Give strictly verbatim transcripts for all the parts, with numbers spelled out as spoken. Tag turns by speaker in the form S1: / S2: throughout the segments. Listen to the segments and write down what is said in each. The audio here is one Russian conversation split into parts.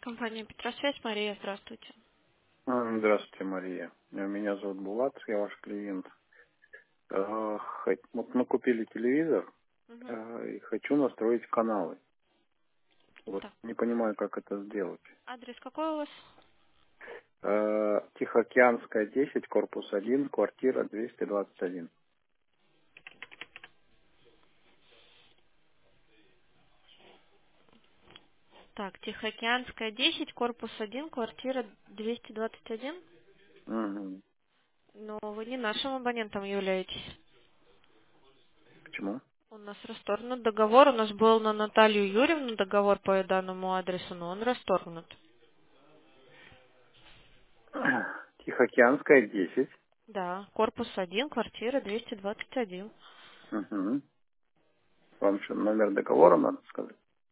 S1: Компания Петросвязь, Мария, здравствуйте.
S2: А, Здравствуйте, Мария. Э, Меня зовут Булат, я ваш клиент. Э, хот- Вот мы купили телевизор
S1: Мгм.
S2: э, и хочу настроить каналы. Вот
S1: Так,
S2: не понимаю, как это сделать.
S1: адрес какой у вас?
S2: Э, Тихоокеанская, десять, корпус один, квартира двести двадцать один.
S1: Так, Тихоокеанская, десять, корпус один, квартира двести двадцать один.
S2: Мгм.
S1: Но вы не нашим абонентом являетесь.
S2: Почему?
S1: У нас расторгнут договор. У нас был на Наталью Юрьевну договор по данному адресу, но он расторгнут.
S2: Тихоокеанская, десять.
S1: Да, корпус один, квартира двести двадцать один.
S2: Мгм. Вам что, номер договора надо сказать?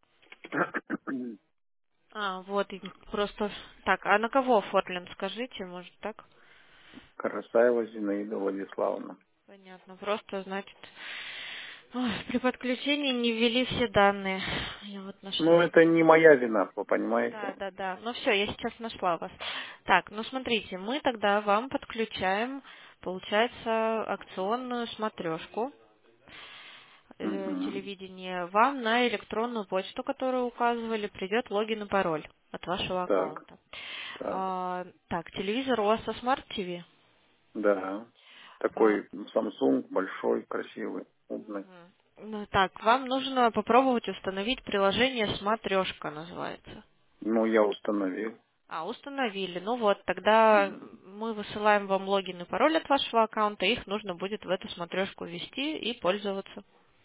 S1: А, вот, и просто... Так, а на кого оформлен, скажите, может, так?
S2: Карасаева Зинаида Владиславовна.
S1: Понятно. Просто, значит, ой, при подключении не ввели все данные. Я вот
S2: Ну,
S1: нашла.
S2: это не моя вина, вы понимаете?
S1: Да, да, да. Ну все, я сейчас нашла вас. Так, ну смотрите, мы тогда вам подключаем, получается, акционную смотрешку э,
S2: Мгм.
S1: телевидения. Вам на электронную почту, которую указывали, придет логин и пароль от вашего
S2: Так,
S1: аккаунта.
S2: так.
S1: А, так, телевизор у вас со Smart ти ви?
S2: Да. Такой Samsung большой, красивый, умный.
S1: Мгм. Ну, так, вам нужно попробовать установить приложение «Смотрешка» называется.
S2: Ну, я установил.
S1: А, установили. Ну вот, тогда
S2: Мгм.
S1: мы высылаем вам логин и пароль от вашего аккаунта, их нужно будет в эту смотрешку ввести и пользоваться.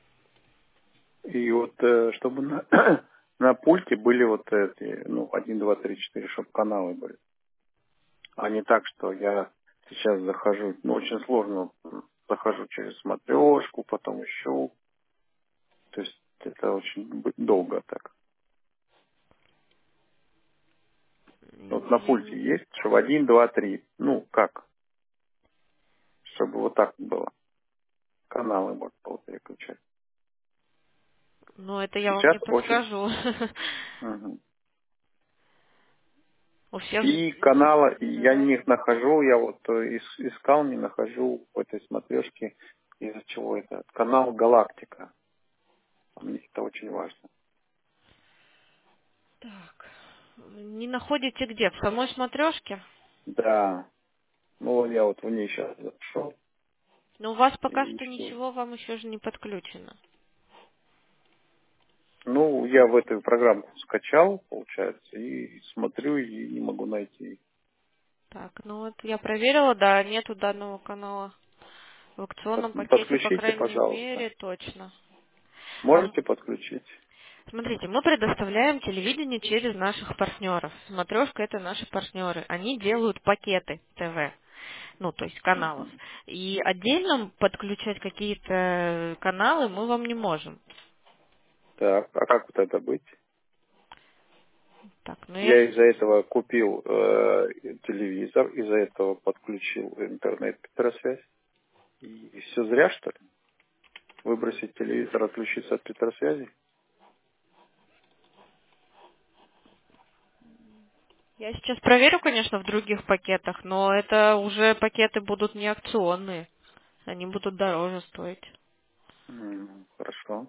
S2: И вот, э, чтобы на, на пульте были вот эти, ну, один, два, три, четыре, чтобы каналы были. А не так, что я сейчас захожу, ну, очень сложно, м, захожу через смотрешку, потом ищу. То есть это очень б- долго так. Вот на
S1: Я
S2: пульте
S1: не-
S2: есть, чтобы один, два, три. Ну, как? Чтобы вот так было. Каналы можно было переключать.
S1: Ну, это я вам
S2: Сейчас
S1: не
S2: очень.
S1: подскажу.
S2: Мгм.
S1: У всех...
S2: И канала я
S1: Да-да-да.
S2: не нахожу, я вот э, ис- искал, не нахожу в этой смотрешке, из-за чего это. Канал Галактика. А мне это очень важно.
S1: Так. Не находите где? В самой смотрешке?
S2: Да. Ну вот я вот в ней сейчас зашел
S1: Но у вас пока
S2: и
S1: что
S2: ищу.
S1: ничего вам еще же не подключено.
S2: Ну, я в эту программу скачал, получается, и смотрю, и не могу найти.
S1: Так, ну вот я проверила, да, нету данного канала. В акционном
S2: Под-
S1: пакете, по
S2: Подключите,
S1: крайней
S2: пожалуйста.
S1: мере, точно. А,
S2: Можете подключить?
S1: смотрите, мы предоставляем телевидение через наших партнеров. Смотрешка — это наши партнеры. Они делают пакеты ТВ, ну, то есть каналов.
S2: Мгм.
S1: И отдельно подключать какие-то каналы мы вам не можем.
S2: Так, а как вот это быть?
S1: Так, ну я...
S2: Я из-за этого купил э, телевизор, из-за этого подключил интернет Петросвязь. И все зря, что ли? Выбросить телевизор, отключиться от Петросвязи?
S1: Я сейчас проверю, конечно, в других пакетах, но это уже пакеты будут не акционные. Они будут дороже стоить.
S2: М, Хорошо.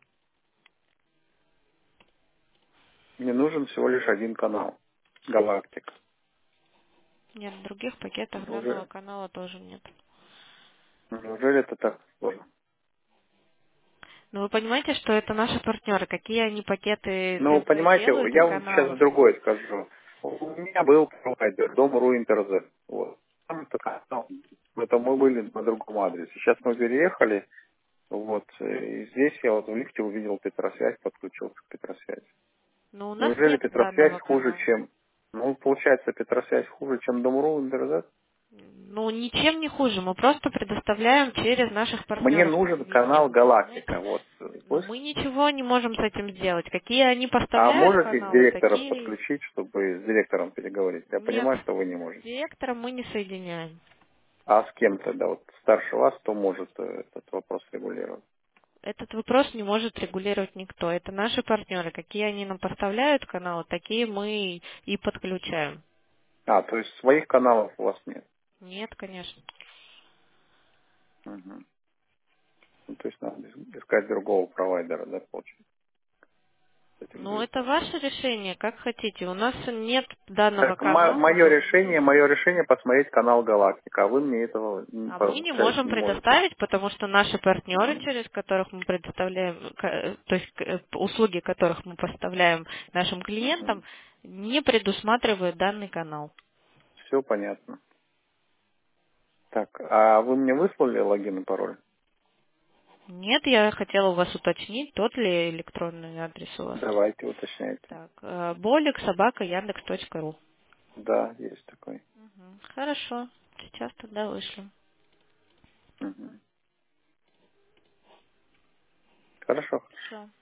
S2: Мне нужен всего лишь один канал. Галактика.
S1: Нет, в других пакетах данного
S2: Уже,
S1: канала тоже нет.
S2: неужели это так сложно?
S1: Но вы понимаете, что это наши партнеры. Какие они пакеты
S2: Ну,
S1: ТВ
S2: понимаете,
S1: делают и
S2: я вам сейчас
S1: каналов?
S2: другое скажу. У меня был провайдер, Дом.ру Интерзет. Вот. Там это канал. Это мы были на другом адресе. Сейчас мы переехали. Вот. И здесь я вот в лифте увидел Петросвязь, подключился к Петросвязи.
S1: Но у нас
S2: Неужели
S1: нет
S2: Петросвязь
S1: данного
S2: хуже,
S1: канала.
S2: чем... Ну, получается, Петросвязь хуже, чем Дом.ру Интерзет?
S1: Ну, ничем не хуже. Мы просто предоставляем через наших
S2: Мне
S1: партнеров
S2: нужен канал
S1: телевидение.
S2: Галактика.
S1: Понимаете?
S2: Вот.
S1: Но
S2: Слышь?
S1: мы ничего не можем с этим сделать. Какие они
S2: А
S1: поставляют
S2: можете
S1: каналы,
S2: директора
S1: такие...
S2: подключить, чтобы с директором переговорить? Я
S1: Нет,
S2: понимаю, что вы не можете.
S1: с директором мы не соединяем.
S2: А с кем тогда? Вот старше вас, кто может э, этот вопрос регулировать?
S1: Этот вопрос не может регулировать никто. Это наши партнеры. Какие они нам поставляют каналы, такие мы и подключаем.
S2: А, то есть своих каналов у вас нет?
S1: Нет, конечно.
S2: Угу. Ну, то есть надо искать другого провайдера, да, получается, с этим
S1: Ну,
S2: жить.
S1: это ваше решение, как хотите. У нас нет данного
S2: Так, мое
S1: канала.
S2: решение, мое решение посмотреть канал Галактика, а вы мне этого,
S1: А мы не
S2: получается,
S1: можем
S2: не можете.
S1: предоставить, потому что наши партнеры,
S2: Мгм.
S1: через которых мы предоставляем, ка- то есть э, услуги которых мы поставляем нашим клиентам,
S2: Мгм.
S1: не предусматривают данный канал.
S2: Все понятно. Так, а вы мне выслали логин и пароль?
S1: Нет, я хотела у вас уточнить, тот ли электронный адрес у вас.
S2: Давайте уточняйте.
S1: Так, э, болик собака яндекс точка ру.
S2: Да, есть такой.
S1: Мгм. Хорошо, сейчас тогда вышлем.
S2: Мгм. Хорошо.
S1: Все.